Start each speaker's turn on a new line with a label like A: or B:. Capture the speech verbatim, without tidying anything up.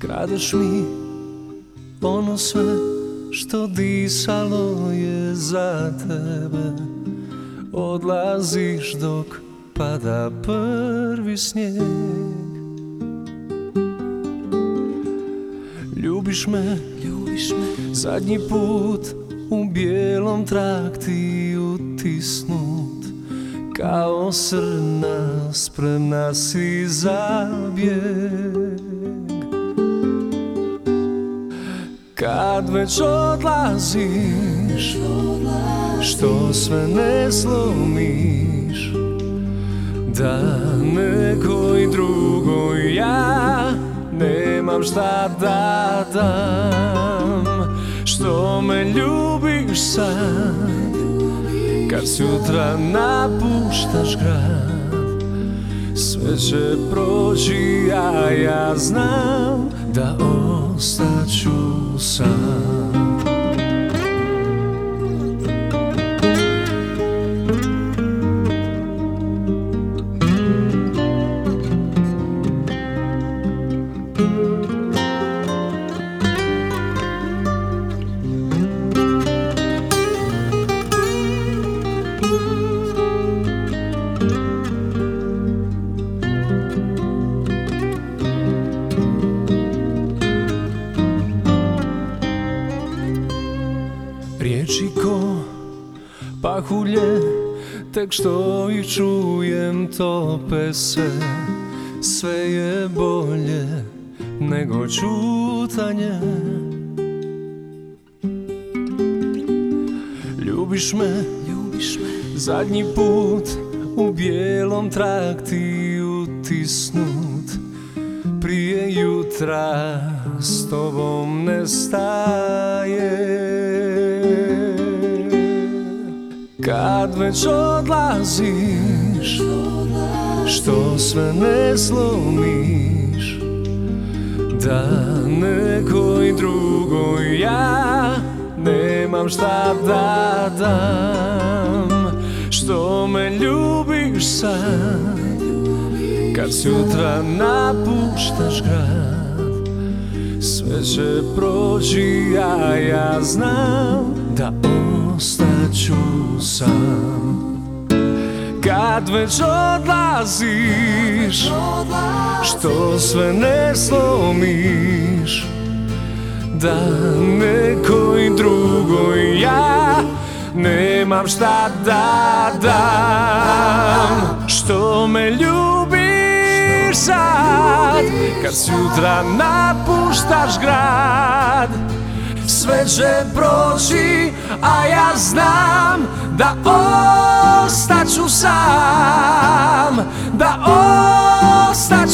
A: Kradeš mi ono sve što disalo je za tebe. Odlaziš dok pada prvi snijeg. Ljubiš me, ljubiš me zadnji put u bijelom trakti utisnut. Kao srna spremna si za bijeg. Kad već odlaziš, što sve ne slomiš, da nekoj drugoj ja nemam šta da dam. Što me ljubiš sad, kad sutra napuštaš grad. Sve će proći, a ja znam da ostaću sam. Riječi ko pahulje, tek što ih čujem tope se. Sve je bolje nego čutanje. Ljubiš me, ljubiš me zadnji put u bijelom trakti utisnut. Prije jutra s tobom ne staje. Kad već odlaziš, što sve ne slomiš, da nekoj drugoj ja nemam šta da dam. Što me ljubiš sad, kad sutra napuštaš grad. Sve će proći, a ja znam da ostaću sam. Kad već odlaziš, što sve ne slomiš, da nekoj drugoj ja nemam šta da dam. Što me ljubiš sad, kad sutra napuštaš grad. Sve će proći, a ja znam da ostaću sam, da ostaću